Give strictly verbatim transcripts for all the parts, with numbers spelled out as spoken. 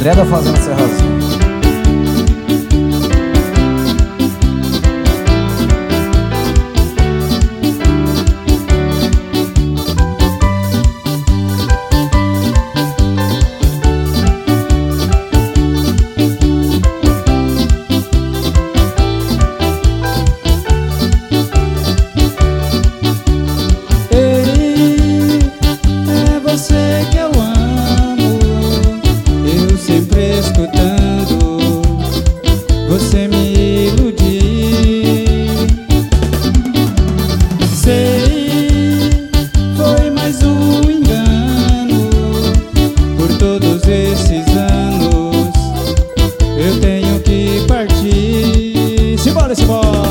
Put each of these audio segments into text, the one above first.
André da Fazenda Serrazinho. Você me iludiu. Sei, foi mais um engano. Por todos esses anos eu tenho que partir. Simbora, simbora.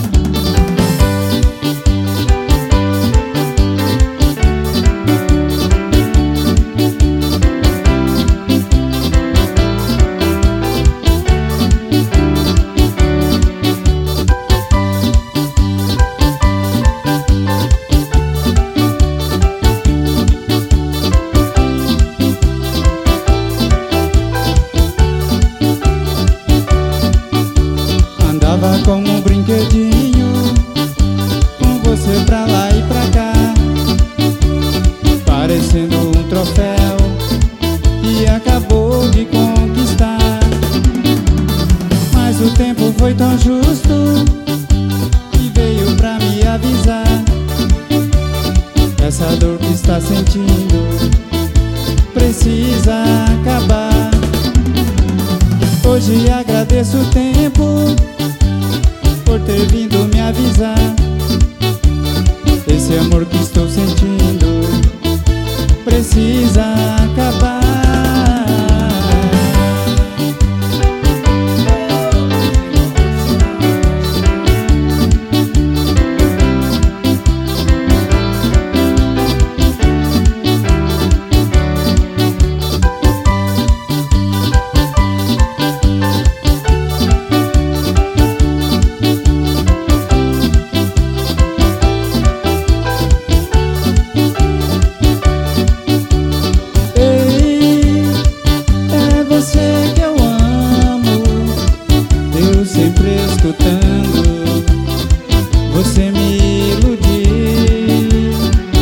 Andava como um brinquedinho, com você pra lá e pra cá, parecendo um troféu, e acabou de conquistar. Mas o tempo foi tão justo e veio pra me avisar. Essa dor que está sentindo precisa acabar. Hoje agradeço o tempo por ter vindo me avisar. Esse amor que estou sentindo precisa acabar. Sempre escutando, você me iludiu.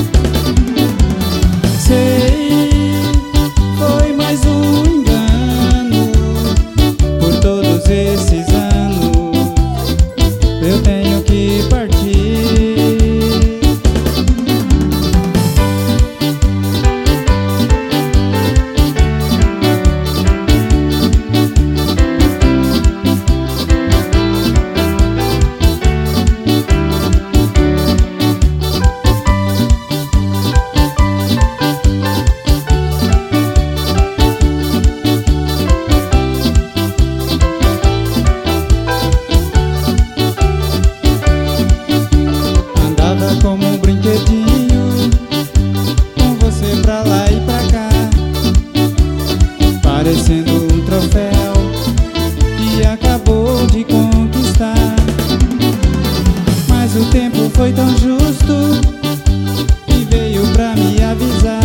Sei, foi mais um engano. Por todos esses anos eu tenho que partir. Como um brinquedinho, com você pra lá e pra cá, parecendo um troféu, e acabou de conquistar. Mas o tempo foi tão justo e veio pra me avisar.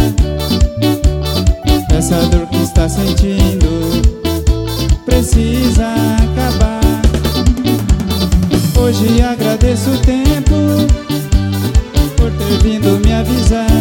Essa dor que está sentindo precisa acabar. Hoje agradeço o tempo por ter vindo me avisar.